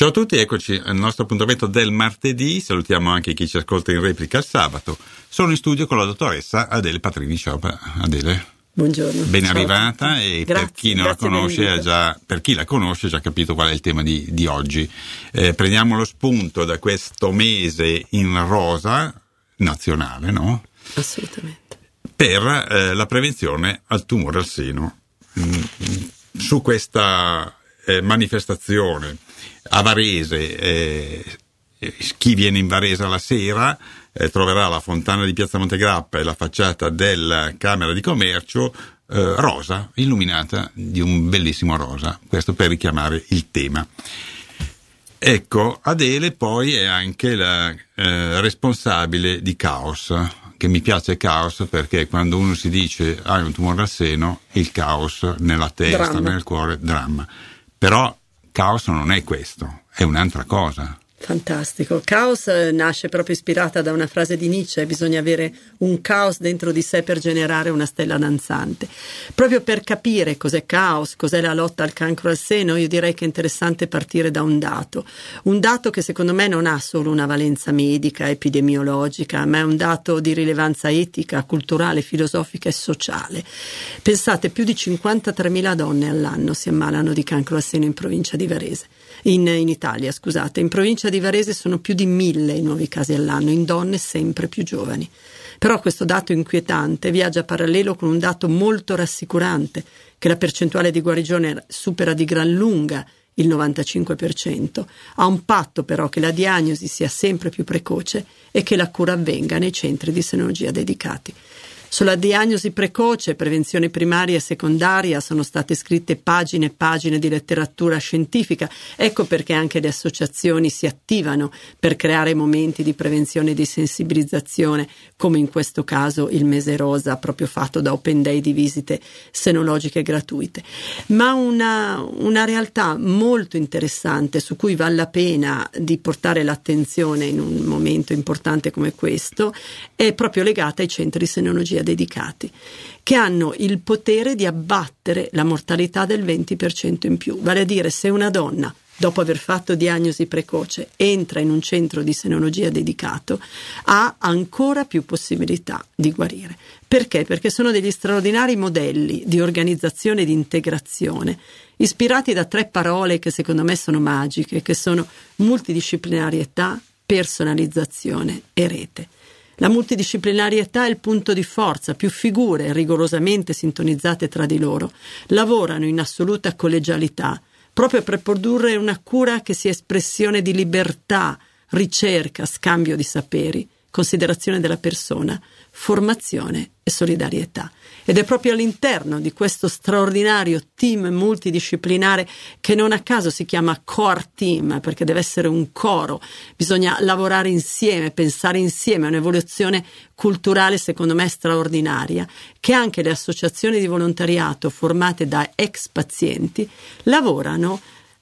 Ciao a tutti, eccoci al nostro appuntamento del martedì. Salutiamo anche chi ci ascolta in replica il sabato. Sono in studio con la dottoressa Adele Patrini. Ciao Adele. Buongiorno. Ben arrivata e grazie, per chi non la conosce per chi la conosce ha già capito qual è il tema di oggi. Prendiamo lo spunto da questo mese in rosa nazionale, no? Assolutamente. Per la prevenzione al tumore al seno. Su questa manifestazione a Varese, chi viene in Varese alla sera troverà la fontana di Piazza Montegrappa e la facciata della Camera di Commercio rosa, illuminata di un bellissimo rosa, questo per richiamare il tema. Ecco, Adele poi è anche la responsabile di Caos, che mi piace Caos perché quando uno si dice hai un tumore al seno, il caos nella testa, dramma. Nel cuore, dramma. Però Caos non è questo, è un'altra cosa. Fantastico. Caos nasce proprio ispirata da una frase di Nietzsche: bisogna avere un caos dentro di sé per generare una stella danzante. Proprio per capire cos'è Caos, cos'è la lotta al cancro al seno, io direi che è interessante partire da un dato che secondo me non ha solo una valenza medica, epidemiologica, ma è un dato di rilevanza etica, culturale, filosofica e sociale. Pensate, più di 53.000 donne all'anno si ammalano di cancro al seno in provincia di Varese. In Italia, scusate, in provincia di Varese sono più di 1.000 i nuovi casi all'anno, in donne sempre più giovani. Però questo dato inquietante viaggia parallelo con un dato molto rassicurante, che la percentuale di guarigione supera di gran lunga il 95%, a un patto però che la diagnosi sia sempre più precoce e che la cura avvenga nei centri di senologia dedicati. Sulla diagnosi precoce, prevenzione primaria e secondaria sono state scritte pagine e pagine di letteratura scientifica. Ecco perché anche le associazioni si attivano per creare momenti di prevenzione e di sensibilizzazione, come in questo caso il mese rosa, proprio fatto da Open Day di visite senologiche gratuite. Ma una realtà molto interessante su cui vale la pena di portare l'attenzione in un momento importante come questo è proprio legata ai centri di senologia dedicati, che hanno il potere di abbattere la mortalità del 20% in più. Vale a dire, se una donna, dopo aver fatto diagnosi precoce, entra in un centro di senologia dedicato, ha ancora più possibilità di guarire. Perché? Perché sono degli straordinari modelli di organizzazione e di integrazione, ispirati da 3 parole che secondo me sono magiche, che sono multidisciplinarietà, personalizzazione e rete. La multidisciplinarietà è il punto di forza, più figure rigorosamente sintonizzate tra di loro lavorano in assoluta collegialità, proprio per produrre una cura che sia espressione di libertà, ricerca, scambio di saperi, considerazione della persona, formazione e solidarietà. Ed è proprio all'interno di questo straordinario team multidisciplinare che non a caso si chiama core team, perché deve essere un coro, bisogna lavorare insieme, pensare insieme, è un'evoluzione culturale secondo me straordinaria, che anche le associazioni di volontariato formate da ex pazienti lavorano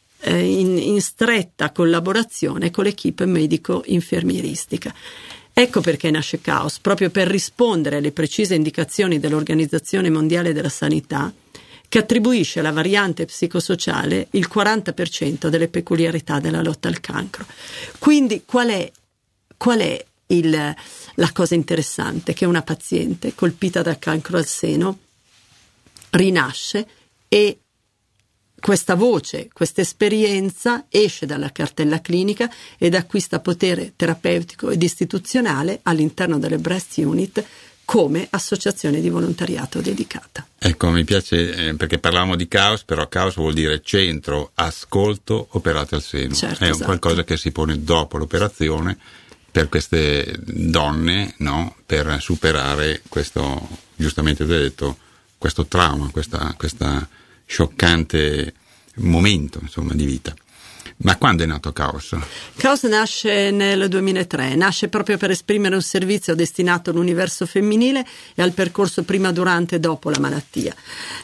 in stretta collaborazione con l'equipe medico-infermieristica. Ecco perché nasce Caos, proprio per rispondere alle precise indicazioni dell'Organizzazione Mondiale della Sanità, che attribuisce alla variante psicosociale il 40% delle peculiarità della lotta al cancro. Quindi qual è la cosa interessante? Che una paziente colpita da cancro al seno rinasce e questa voce, questa esperienza esce dalla cartella clinica ed acquista potere terapeutico ed istituzionale all'interno delle Breast Unit come associazione di volontariato dedicata. Ecco, mi piace perché parlavamo di Caos, però Caos vuol dire centro, ascolto, operate al seno. Certo, è un esatto. qualcosa che si pone dopo l'operazione per queste donne, no? Per superare questo, giustamente detto, questo trauma, questa scioccante momento, insomma, di vita. Ma quando è nato Caos? Caos nasce nel 2003, nasce proprio per esprimere un servizio destinato all'universo femminile e al percorso prima, durante e dopo la malattia.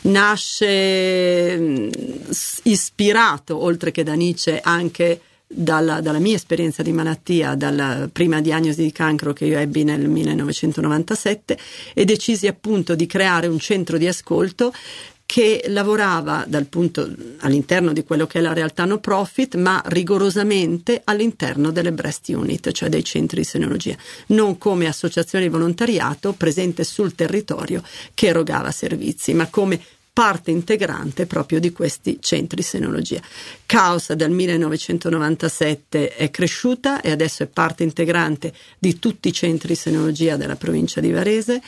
Nasce ispirato, oltre che da Nietzsche, anche dalla mia esperienza di malattia, dalla prima diagnosi di cancro che io ebbi nel 1997, e decisi appunto di creare un centro di ascolto che lavorava all'interno di quello che è la realtà no profit, ma rigorosamente all'interno delle breast unit, cioè dei centri di senologia, non come associazione di volontariato presente sul territorio che erogava servizi, ma come parte integrante proprio di questi centri di senologia. Caos dal 1997 è cresciuta e adesso è parte integrante di tutti i centri di senologia della provincia di Varese,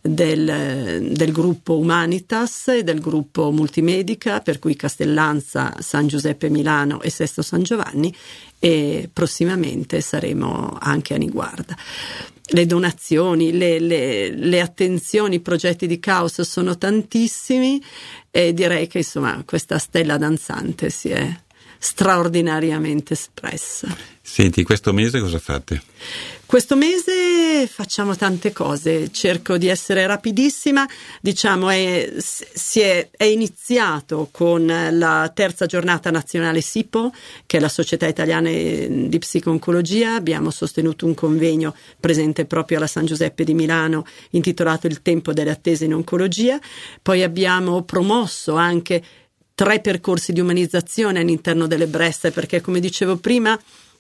del gruppo Humanitas e del gruppo Multimedica, per cui Castellanza, San Giuseppe Milano e Sesto San Giovanni, e prossimamente saremo anche a Niguarda. Le donazioni, le attenzioni, i progetti di Caos sono tantissimi e direi che insomma questa stella danzante si è straordinariamente espressa. Senti, questo mese cosa fate? Questo mese facciamo tante cose, cerco di essere rapidissima, diciamo è iniziato con la terza giornata nazionale SIPO, che è la Società Italiana di Psico-Oncologia. Abbiamo sostenuto un convegno presente proprio alla San Giuseppe di Milano intitolato Il tempo delle attese in oncologia, poi abbiamo promosso anche 3 percorsi di umanizzazione all'interno delle breast, perché come dicevo prima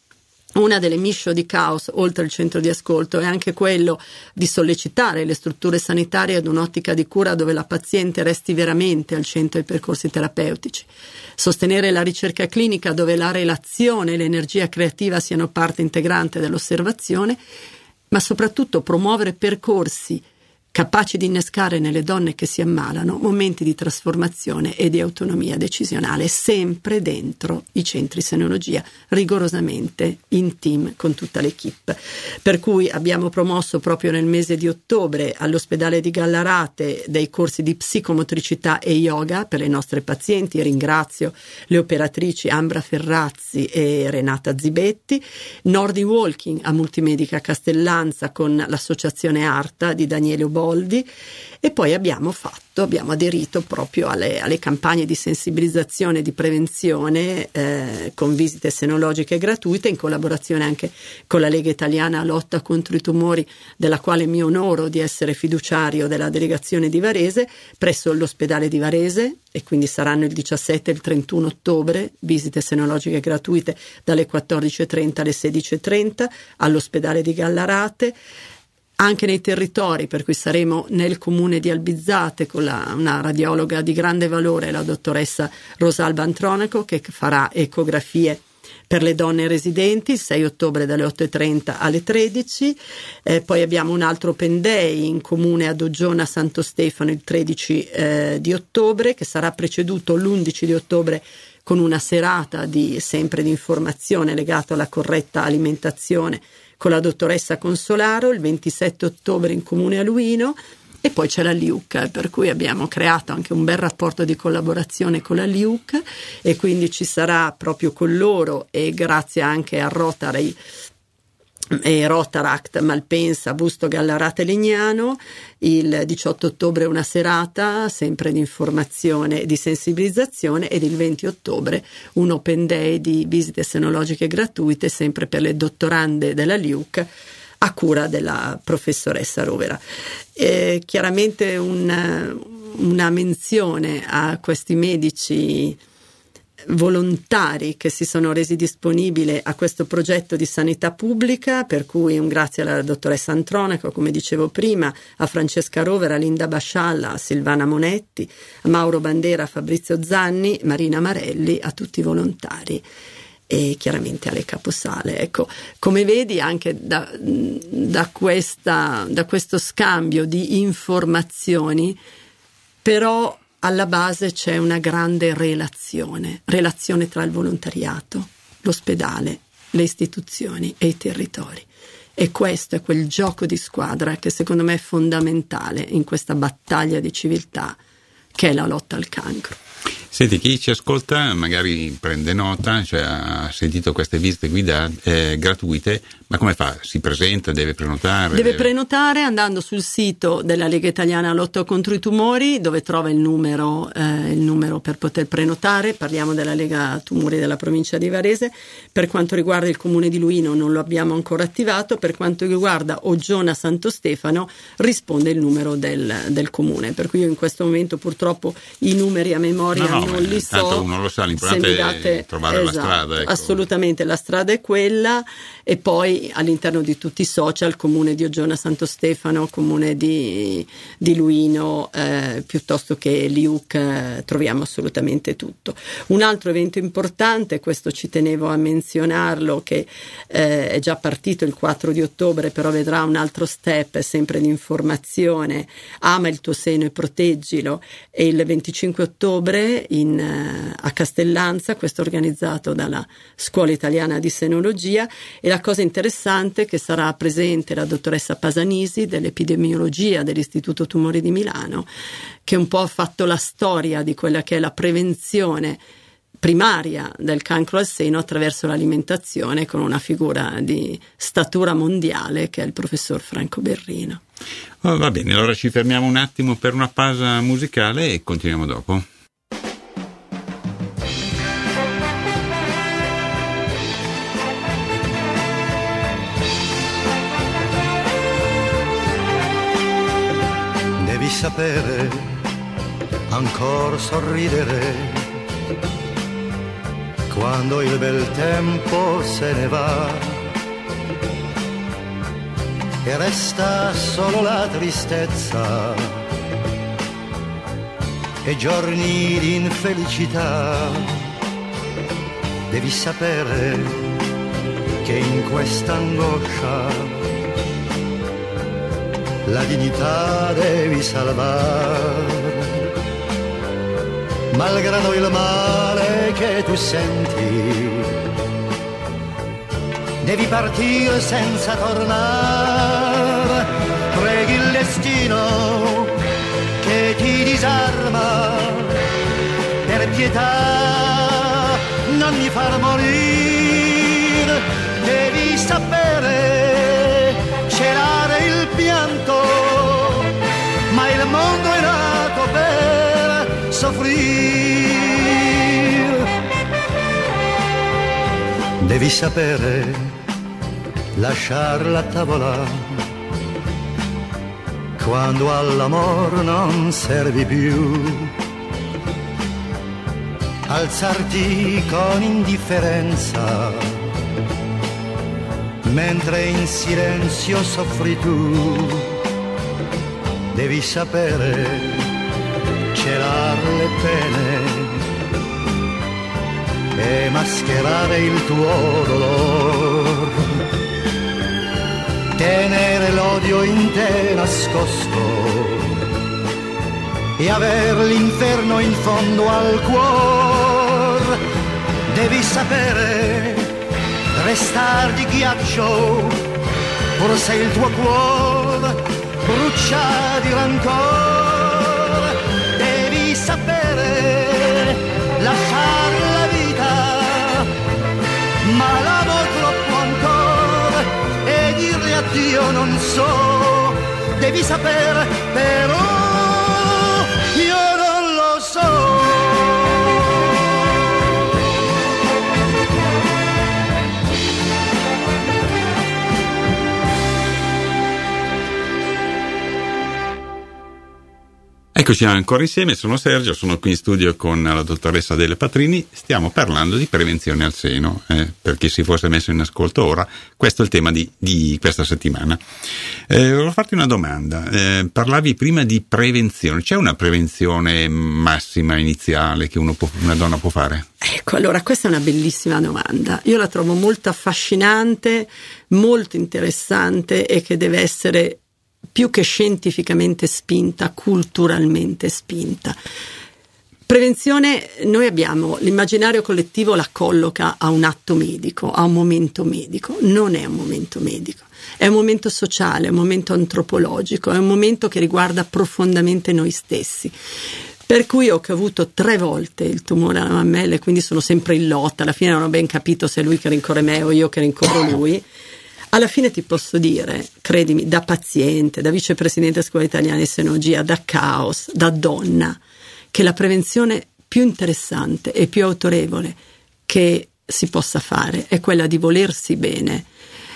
una delle mission di Caos, oltre il centro di ascolto, è anche quello di sollecitare le strutture sanitarie ad un'ottica di cura dove la paziente resti veramente al centro dei percorsi terapeutici, sostenere la ricerca clinica dove la relazione e l'energia creativa siano parte integrante dell'osservazione, ma soprattutto promuovere percorsi capaci di innescare nelle donne che si ammalano momenti di trasformazione e di autonomia decisionale, sempre dentro i centri senologia, rigorosamente in team con tutta l'equipe. Per cui abbiamo promosso proprio nel mese di ottobre all'ospedale di Gallarate dei corsi di psicomotricità e yoga per le nostre pazienti. Ringrazio le operatrici Ambra Ferrazzi e Renata Zibetti. Nordi Walking a Multimedica Castellanza con l'associazione Arta di Daniele Oboldi, e poi abbiamo aderito proprio alle campagne di sensibilizzazione e di prevenzione con visite senologiche gratuite in collaborazione anche con la Lega Italiana Lotta contro i tumori, della quale mi onoro di essere fiduciario della delegazione di Varese, presso l'ospedale di Varese, e quindi saranno il 17 e il 31 ottobre visite senologiche gratuite dalle 14:30 alle 16:30 all'ospedale di Gallarate. Anche nei territori, per cui saremo nel comune di Albizzate con una radiologa di grande valore, la dottoressa Rosalba Antronaco, che farà ecografie per le donne residenti il 6 ottobre dalle 8:30 alle 13. Poi abbiamo un altro Open Day in comune a Doggiona Santo Stefano il 13 di ottobre, che sarà preceduto l'11 di ottobre con una serata sempre di informazione legata alla corretta alimentazione con la dottoressa Consolaro, il 27 ottobre in comune a Luino, e poi c'è la LIUC, per cui abbiamo creato anche un bel rapporto di collaborazione con la LIUC, e quindi ci sarà proprio con loro, e grazie anche a Rotary e Rotaract Malpensa, Busto, Gallarate, Legnano, il 18 ottobre una serata sempre di informazione e di sensibilizzazione, ed il 20 ottobre un Open Day di visite senologiche gratuite sempre per le dottorande della LIUC a cura della professoressa Rovera. Chiaramente una menzione a questi medici volontari che si sono resi disponibili a questo progetto di sanità pubblica, per cui un grazie alla dottoressa Antronaco, come dicevo prima, a Francesca Rovera, a Linda Bascialla, a Silvana Monetti, a Mauro Bandera, a Fabrizio Zanni, Marina Marelli, a tutti i volontari e chiaramente alle caposale. Ecco, come vedi anche da questo scambio di informazioni, però alla base c'è una grande relazione tra il volontariato, l'ospedale, le istituzioni e i territori. E questo è quel gioco di squadra che secondo me è fondamentale in questa battaglia di civiltà che è la lotta al cancro. Senti, chi ci ascolta magari prende nota, cioè ha sentito queste visite guidate gratuite, ma come fa? Si presenta, deve prenotare? Deve prenotare andando sul sito della Lega Italiana Lotta contro i Tumori, dove trova il numero per poter prenotare. Parliamo della Lega Tumori della provincia di Varese. Per quanto riguarda il comune di Luino non lo abbiamo ancora attivato, per quanto riguarda Oggiona Santo Stefano risponde il numero del comune, per cui io in questo momento purtroppo i numeri a memoria non li so. Tanto uno lo sa, l'importante è trovare la strada. Ecco. Assolutamente, la strada è quella, e poi all'interno di tutti i social, comune di Oggiona Santo Stefano, comune di Luino, piuttosto che l'IUC, troviamo assolutamente tutto. Un altro evento importante, questo ci tenevo a menzionarlo, che è già partito il 4 di ottobre, però vedrà un altro step sempre di informazione: Ama il tuo seno e proteggilo, e il 25 ottobre a Castellanza, questo organizzato dalla Scuola Italiana di Senologia. E la cosa interessante è che sarà presente la dottoressa Pasanisi dell'epidemiologia dell'Istituto Tumori di Milano, che un po' ha fatto la storia di quella che è la prevenzione primaria del cancro al seno attraverso l'alimentazione, con una figura di statura mondiale che è il professor Franco Berrino. Oh, va bene, allora ci fermiamo un attimo per una pausa musicale e continuiamo dopo. Devi sapere, ancora sorridere, quando il bel tempo se ne va e resta solo la tristezza e giorni di infelicità. Devi sapere che in questa angoscia la dignità devi salvare, malgrado il male che tu senti. Devi partire senza tornare, preghi il destino che ti disarma, per pietà non mi far morire. Devi sapere celare il pianto, ma il mondo è nato per soffrire. Devi sapere lasciar la tavola quando all'amor non servi più, alzarti con indifferenza mentre in silenzio soffri tu. Devi sapere celar le pene e mascherare il tuo dolore, tenere l'odio in te nascosto e aver l'inferno in fondo al cuore. Devi sapere restar di ghiaccio pur se il tuo cuore brucia di rancore. Devi sapere lasciar la vita, ma l'amo troppo ancora e dirle addio non so. Devi sapere però io non lo so. Eccoci ancora insieme, sono Sergio, sono qui in studio con la dottoressa Adele Patrini, stiamo parlando di prevenzione al seno, per chi si fosse messo in ascolto ora, questo è il tema di questa settimana. Volevo farti una domanda, parlavi prima di prevenzione, c'è una prevenzione massima iniziale che una donna può fare? Ecco, allora questa è una bellissima domanda, io la trovo molto affascinante, molto interessante e che deve essere più che scientificamente spinta, culturalmente spinta. Prevenzione, noi abbiamo, l'immaginario collettivo la colloca a un atto medico, a un momento medico. Non è un momento medico, è un momento sociale, è un momento antropologico, è un momento che riguarda profondamente noi stessi. Per cui ho avuto 3 volte il tumore alla mammella e quindi sono sempre in lotta. Alla fine non ho ben capito se è lui che rincorre me o io che rincorro lui. Alla fine ti posso dire, credimi, da paziente, da vicepresidente della Scuola Italiana di Senologia, da caos, da donna, che la prevenzione più interessante e più autorevole che si possa fare è quella di volersi bene,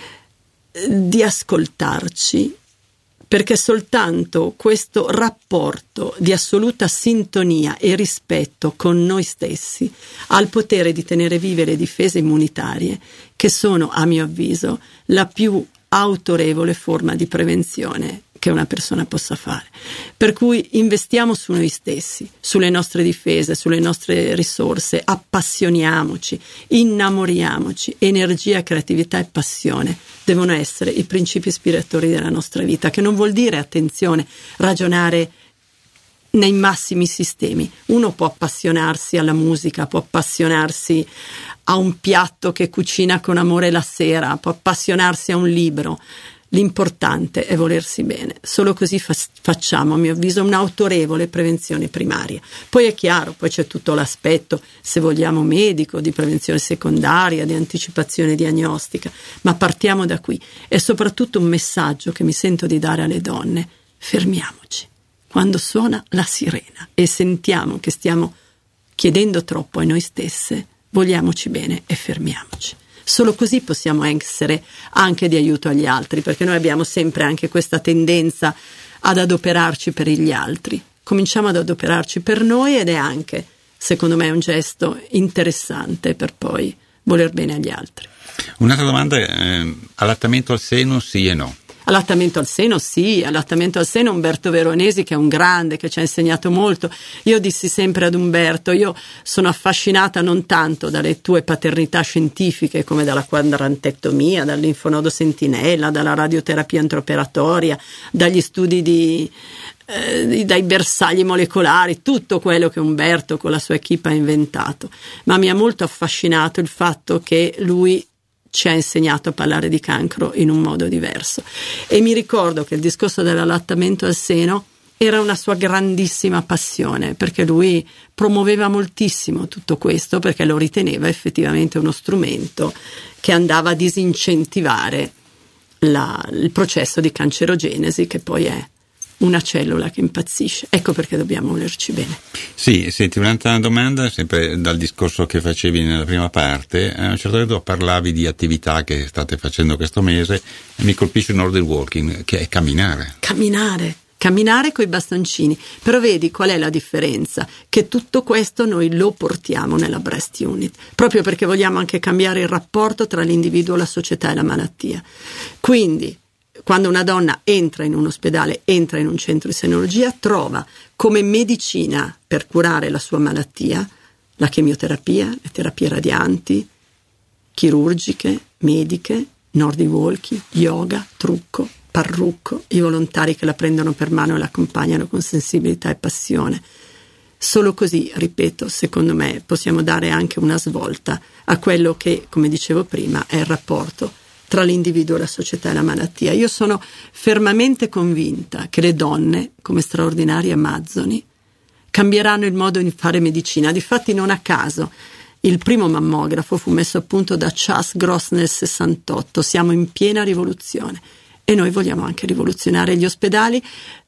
di ascoltarci, perché soltanto questo rapporto di assoluta sintonia e rispetto con noi stessi ha il potere di tenere vive le difese immunitarie, che sono, a mio avviso, la più autorevole forma di prevenzione che una persona possa fare. Per cui investiamo su noi stessi, sulle nostre difese, sulle nostre risorse, appassioniamoci, innamoriamoci. Energia, creatività e passione devono essere i principi ispiratori della nostra vita, che non vuol dire, attenzione, ragionare nei massimi sistemi. Uno può appassionarsi alla musica, può appassionarsi a un piatto che cucina con amore la sera, può appassionarsi a un libro. L'importante è volersi bene, solo così facciamo, a mio avviso, un'autorevole prevenzione primaria. Poi è chiaro, poi c'è tutto l'aspetto, se vogliamo, medico, di prevenzione secondaria, di anticipazione diagnostica, ma partiamo da qui. E soprattutto un messaggio che mi sento di dare alle donne: fermiamoci quando suona la sirena e sentiamo che stiamo chiedendo troppo a noi stesse, vogliamoci bene e fermiamoci. Solo così possiamo essere anche di aiuto agli altri, perché noi abbiamo sempre anche questa tendenza ad adoperarci per gli altri. Cominciamo ad adoperarci per noi ed è anche, secondo me, un gesto interessante per poi voler bene agli altri. Un'altra domanda, allattamento al seno sì e no? Allattamento al seno sì, allattamento al seno Umberto Veronesi, che è un grande, che ci ha insegnato molto. Io dissi sempre ad Umberto: io sono affascinata non tanto dalle tue paternità scientifiche come dalla quadrantectomia, dal linfonodo sentinella, dalla radioterapia intraoperatoria, dagli studi dai bersagli molecolari, tutto quello che Umberto con la sua equipe ha inventato, ma mi ha molto affascinato il fatto che lui ci ha insegnato a parlare di cancro in un modo diverso. E mi ricordo che il discorso dell'allattamento al seno era una sua grandissima passione, perché lui promuoveva moltissimo tutto questo, perché lo riteneva effettivamente uno strumento che andava a disincentivare il processo di cancerogenesi, che poi è una cellula che impazzisce. Ecco perché dobbiamo volerci bene. Sì, senti, un'altra domanda, sempre dal discorso che facevi nella prima parte. A un certo punto parlavi di attività che state facendo questo mese e mi colpisce il nordic walking, che è camminare coi bastoncini. Però vedi qual è la differenza? Che tutto questo noi lo portiamo nella breast unit, proprio perché vogliamo anche cambiare il rapporto tra l'individuo, la società e la malattia. Quindi quando una donna entra in un ospedale, entra in un centro di senologia, trova come medicina per curare la sua malattia la chemioterapia, le terapie radianti, chirurgiche, mediche, nordic walking, yoga, trucco, parrucco, i volontari che la prendono per mano e la accompagnano con sensibilità e passione. Solo così, ripeto, secondo me possiamo dare anche una svolta a quello che, come dicevo prima, è il rapporto tra l'individuo, la società e la malattia. Io sono fermamente convinta che le donne, come straordinarie amazzoni, cambieranno il modo di fare medicina. Difatti, non a caso, il primo mammografo fu messo a punto da Charles Gross nel 68. Siamo in piena rivoluzione e noi vogliamo anche rivoluzionare gli ospedali,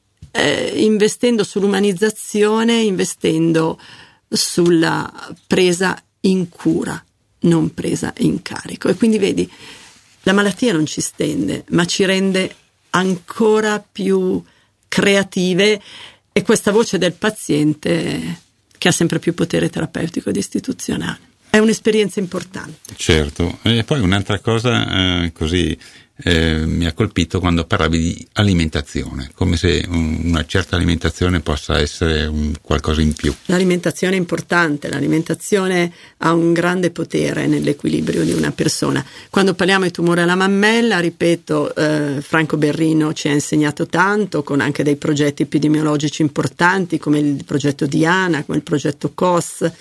investendo sull'umanizzazione, investendo sulla presa in cura, non presa in carico. E quindi vedi, la malattia non ci stende, ma ci rende ancora più creative, e questa voce del paziente che ha sempre più potere terapeutico ed istituzionale. È un'esperienza importante. Certo, e poi un'altra cosa così mi ha colpito quando parlavi di alimentazione, come se una certa alimentazione possa essere un qualcosa in più. L'alimentazione è importante, l'alimentazione ha un grande potere nell'equilibrio di una persona. Quando parliamo di tumore alla mammella, ripeto, Franco Berrino ci ha insegnato tanto, con anche dei progetti epidemiologici importanti come il progetto Diana, come il progetto COS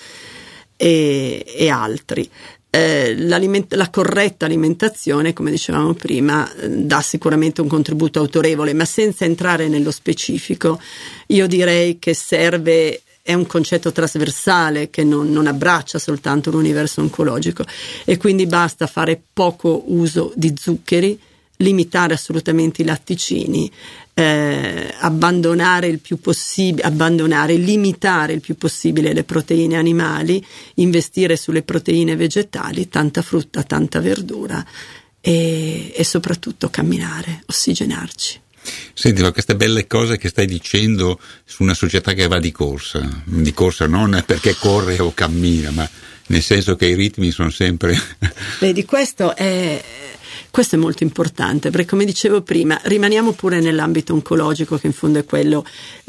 e altri. La corretta alimentazione, come dicevamo prima, dà sicuramente un contributo autorevole, ma senza entrare nello specifico io direi che serve è un concetto trasversale che non abbraccia soltanto l'universo oncologico, e quindi basta fare poco uso di zuccheri, limitare assolutamente i latticini, limitare il più possibile le proteine animali, investire sulle proteine vegetali, tanta frutta, tanta verdura e soprattutto camminare, ossigenarci. Senti, ma queste belle cose che stai dicendo su una società che va di corsa non perché corre o cammina, ma nel senso che i ritmi sono sempre... Vedi, questo è molto importante, perché come dicevo prima, rimaniamo pure nell'ambito oncologico, che in fondo è quello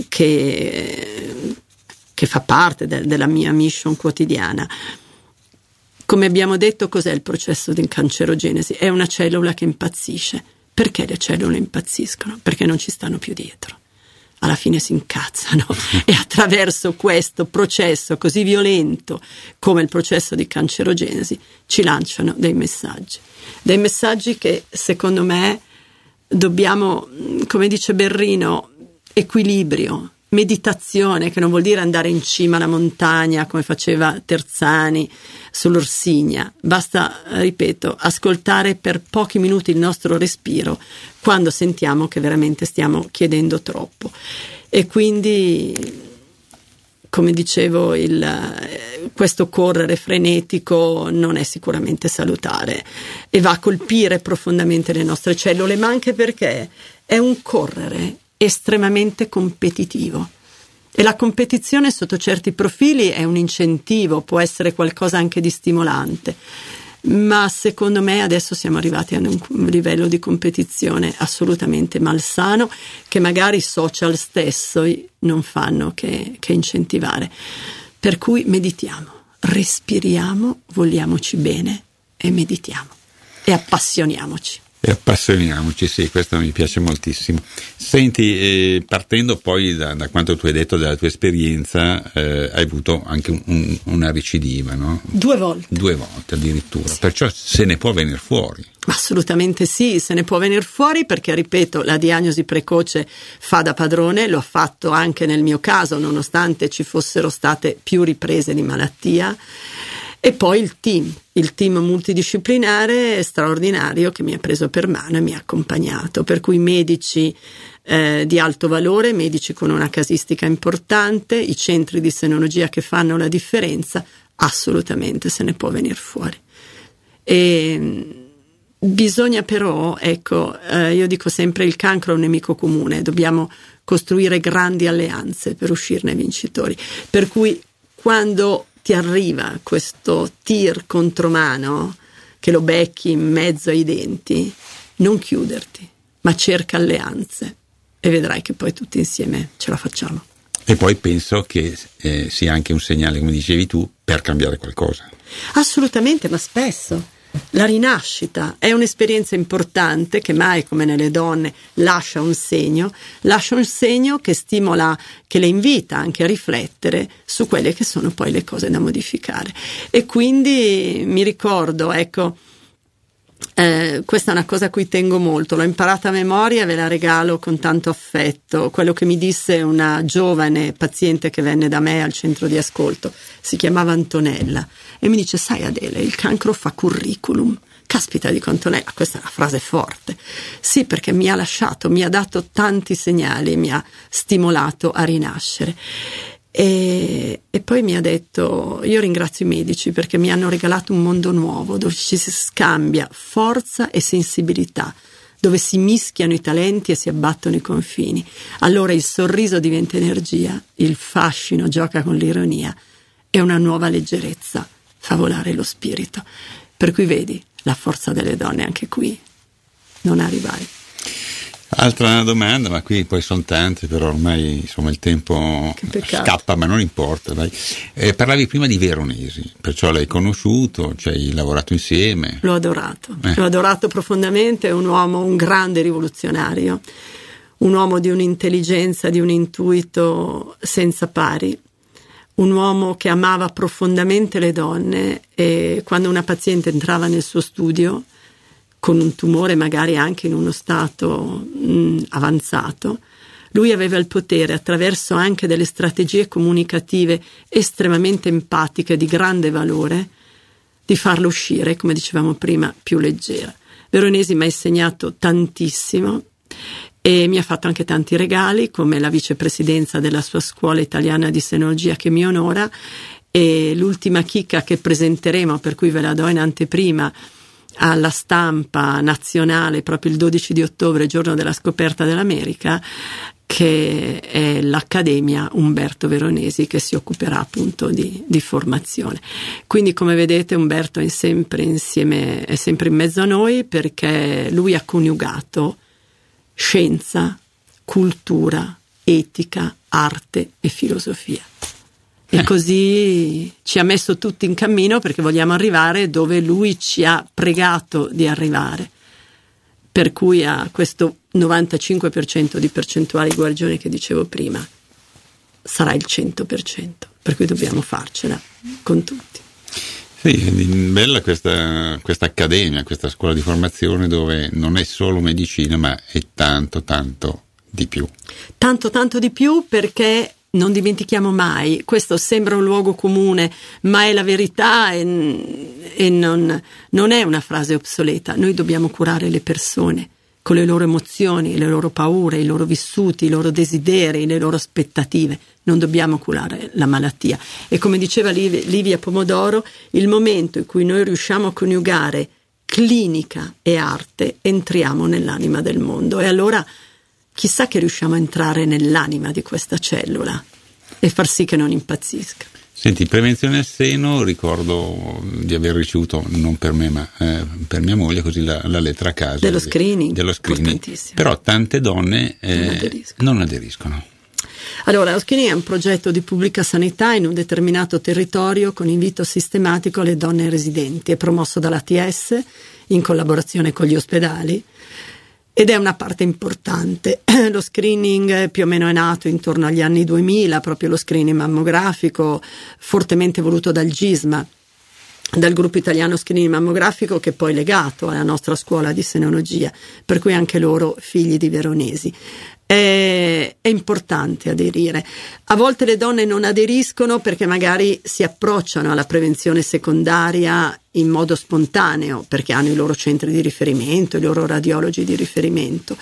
che fa parte della mia mission quotidiana. Come abbiamo detto, cos'è il processo di cancerogenesi? È una cellula che impazzisce. Perché le cellule impazziscono? Perché non ci stanno più dietro. Alla fine si incazzano e attraverso questo processo così violento come il processo di cancerogenesi ci lanciano dei messaggi che secondo me dobbiamo, come dice Berrino, equilibrio, meditazione, che non vuol dire andare in cima alla montagna come faceva Terzani sull'Orsigna, basta, ripeto, ascoltare per pochi minuti il nostro respiro quando sentiamo che veramente stiamo chiedendo troppo. E quindi, come dicevo, questo correre frenetico non è sicuramente salutare e va a colpire profondamente le nostre cellule, ma anche perché è un correre estremamente competitivo, e la competizione sotto certi profili è un incentivo, può essere qualcosa anche di stimolante, ma secondo me adesso siamo arrivati a un livello di competizione assolutamente malsano, che magari i social stesso non fanno che incentivare. Per cui meditiamo, respiriamo, vogliamoci bene e meditiamo e appassioniamoci. E appassioniamoci, sì, questo mi piace moltissimo. Senti, partendo poi da quanto tu hai detto della tua esperienza, hai avuto anche una recidiva, no? 2 volte. 2 volte addirittura, sì. Perciò se ne può venire fuori. Assolutamente sì, se ne può venire fuori, perché, ripeto, la diagnosi precoce fa da padrone, lo ha fatto anche nel mio caso, nonostante ci fossero state più riprese di malattia. E poi il team multidisciplinare straordinario che mi ha preso per mano e mi ha accompagnato, per cui medici di alto valore, medici con una casistica importante, i centri di senologia che fanno la differenza, assolutamente se ne può venire fuori. E bisogna però, ecco, io dico sempre, il cancro è un nemico comune, dobbiamo costruire grandi alleanze per uscirne vincitori, per cui quando ti arriva questo tir contromano che lo becchi in mezzo ai denti, non chiuderti, ma cerca alleanze e vedrai che poi tutti insieme ce la facciamo. E poi penso che sia anche un segnale, come dicevi tu, per cambiare qualcosa. Assolutamente, ma spesso la rinascita è un'esperienza importante che mai come nelle donne lascia un segno che stimola, che le invita anche a riflettere su quelle che sono poi le cose da modificare. E quindi mi ricordo, ecco, questa è una cosa a cui tengo molto, l'ho imparata a memoria e ve la regalo con tanto affetto, quello che mi disse una giovane paziente che venne da me al centro di ascolto, si chiamava Antonella, e mi dice: sai Adele, il cancro fa curriculum. Caspita, dico Antonella, questa è una frase forte. Sì, perché mi ha lasciato, mi ha dato tanti segnali, mi ha stimolato a rinascere. E poi mi ha detto: io ringrazio i medici perché mi hanno regalato un mondo nuovo dove ci si scambia forza e sensibilità, dove si mischiano i talenti e si abbattono i confini. Allora il sorriso diventa energia, il fascino gioca con l'ironia e una nuova leggerezza fa volare lo spirito. Per cui vedi la forza delle donne anche qui, non arrivai. Altra domanda, ma qui poi sono tante, però ormai insomma il tempo scappa, ma non importa, dai. Parlavi prima di Veronesi, perciò l'hai conosciuto, ci hai lavorato insieme. L'ho adorato profondamente, è un uomo, un grande rivoluzionario, un uomo di un'intelligenza, di un intuito senza pari, un uomo che amava profondamente le donne, e quando una paziente entrava nel suo studio con un tumore magari anche in uno stato avanzato, Lui aveva il potere, attraverso anche delle strategie comunicative estremamente empatiche, di grande valore, di farla uscire, come dicevamo prima, più leggera. Veronesi mi ha insegnato tantissimo e mi ha fatto anche tanti regali, come la vicepresidenza della sua scuola italiana di senologia, che mi onora, e l'ultima chicca che presenteremo, per cui ve la do in anteprima, alla stampa nazionale proprio il 12 di ottobre, giorno della scoperta dell'America, che è l'Accademia Umberto Veronesi, che si occuperà appunto di formazione. Quindi, come vedete, Umberto è sempre insieme, è sempre in mezzo a noi, perché lui ha coniugato scienza, cultura, etica, arte e filosofia. E così ci ha messo tutti in cammino, perché vogliamo arrivare dove lui ci ha pregato di arrivare. Per cui ha questo 95% di percentuale di guarigione che dicevo prima, sarà il 100%, per cui dobbiamo farcela con tutti. Sì, bella questa accademia, questa scuola di formazione, dove non è solo medicina, ma è tanto di più. Tanto di più, perché non dimentichiamo mai, questo sembra un luogo comune, ma è la verità e non è una frase obsoleta. Noi dobbiamo curare le persone con le loro emozioni, le loro paure, i loro vissuti, i loro desideri, le loro aspettative. Non dobbiamo curare la malattia. E come diceva Livia Pomodoro, il momento in cui noi riusciamo a coniugare clinica e arte, entriamo nell'anima del mondo. E allora chissà che riusciamo a entrare nell'anima di questa cellula e far sì che non impazzisca. Senti, prevenzione al seno, ricordo di aver ricevuto, non per me ma per mia moglie, così la lettera a casa dello screening, però tante donne non aderiscono. Allora, lo screening è un progetto di pubblica sanità in un determinato territorio con invito sistematico alle donne residenti. È promosso dall'ATS in collaborazione con gli ospedali ed è una parte importante. Lo screening più o meno è nato intorno agli anni 2000, proprio lo screening mammografico, fortemente voluto dal GISMA, dal gruppo italiano screening mammografico, che è poi legato alla nostra scuola di senologia, per cui anche loro figli di Veronesi. È importante aderire. A volte le donne non aderiscono perché magari si approcciano alla prevenzione secondaria in modo spontaneo, perché hanno i loro centri di riferimento, i loro radiologi di riferimento.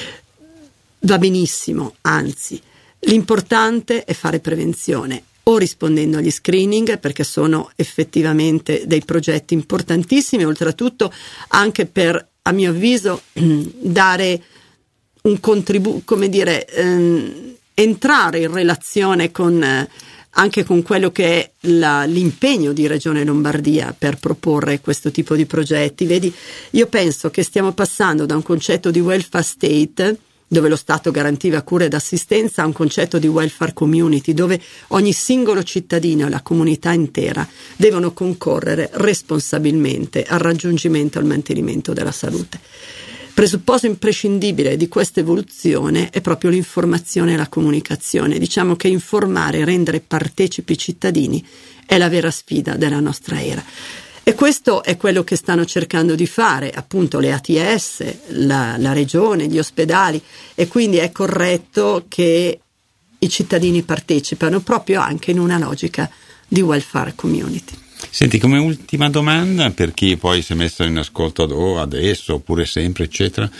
Va benissimo, anzi, l'importante è fare prevenzione, o rispondendo agli screening, perché sono effettivamente dei progetti importantissimi, oltretutto anche per, a mio avviso, dare un contributo, come dire, entrare in relazione con anche con quello che è l'impegno di Regione Lombardia per proporre questo tipo di progetti. Vedi, io penso che stiamo passando da un concetto di welfare state, dove lo Stato garantiva cura ed assistenza, a un concetto di welfare community, dove ogni singolo cittadino e la comunità intera devono concorrere responsabilmente al raggiungimento e al mantenimento della salute. Presupposto imprescindibile di questa evoluzione è proprio l'informazione e la comunicazione. Diciamo che informare e rendere partecipi i cittadini è la vera sfida della nostra era. E questo è quello che stanno cercando di fare appunto le ATS, la regione, gli ospedali, e quindi è corretto che i cittadini partecipano proprio anche in una logica di welfare community. Senti, come ultima domanda, per chi poi si è messo in ascolto adesso oppure sempre eccetera,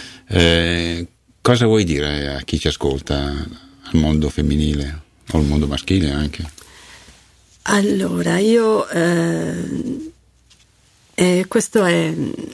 cosa vuoi dire a chi ci ascolta, al mondo femminile o al mondo maschile anche? Allora, io questo è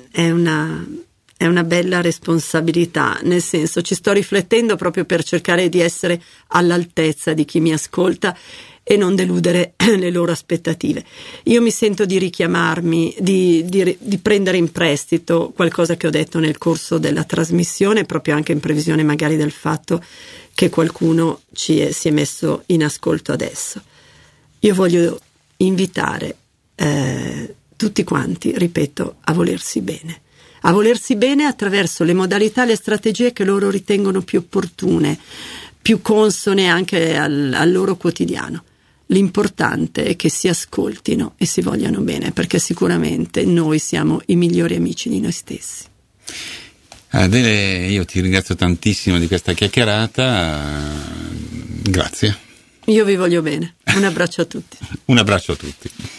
una bella responsabilità, nel senso, ci sto riflettendo proprio per cercare di essere all'altezza di chi mi ascolta e non deludere le loro aspettative. Io mi sento di richiamarmi, di prendere in prestito qualcosa che ho detto nel corso della trasmissione, proprio anche in previsione magari del fatto che qualcuno si è messo in ascolto adesso. Io voglio invitare tutti quanti, ripeto, a volersi bene attraverso le modalità e le strategie che loro ritengono più opportune, più consone anche al loro quotidiano. L'importante è che si ascoltino e si vogliano bene, perché sicuramente noi siamo i migliori amici di noi stessi. Adele, io ti ringrazio tantissimo di questa chiacchierata, grazie. Io vi voglio bene, un abbraccio a tutti. Un abbraccio a tutti.